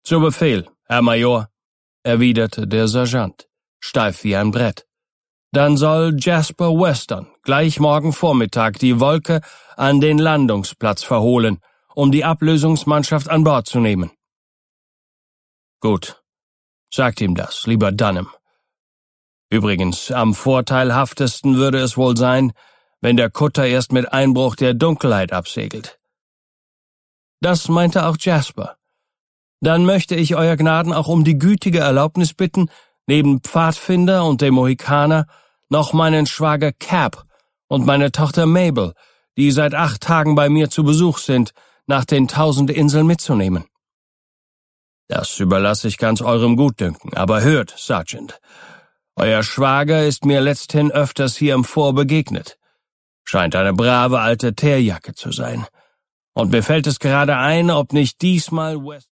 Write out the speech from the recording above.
»Zu Befehl, Herr Major«, erwiderte der Sergeant, steif wie ein Brett. »Dann soll Jasper Weston gleich morgen Vormittag die Wolke an den Landungsplatz verholen, um die Ablösungsmannschaft an Bord zu nehmen.« »Gut, sagt ihm das, lieber Dunham. Übrigens, am vorteilhaftesten würde es wohl sein, wenn der Kutter erst mit Einbruch der Dunkelheit absegelt.« Das meinte auch Jasper. »Dann möchte ich Euer Gnaden auch um die gütige Erlaubnis bitten, neben Pfadfinder und dem Mohikaner noch meinen Schwager Cap und meine Tochter Mabel, die seit 8 Tagen bei mir zu Besuch sind, nach den 1000 Inseln mitzunehmen.« »Das überlasse ich ganz eurem Gutdünken, aber hört, Sergeant, euer Schwager ist mir letzthin öfters hier im Fort begegnet. Scheint eine brave alte Teerjacke zu sein. Und mir fällt es gerade ein, ob nicht diesmal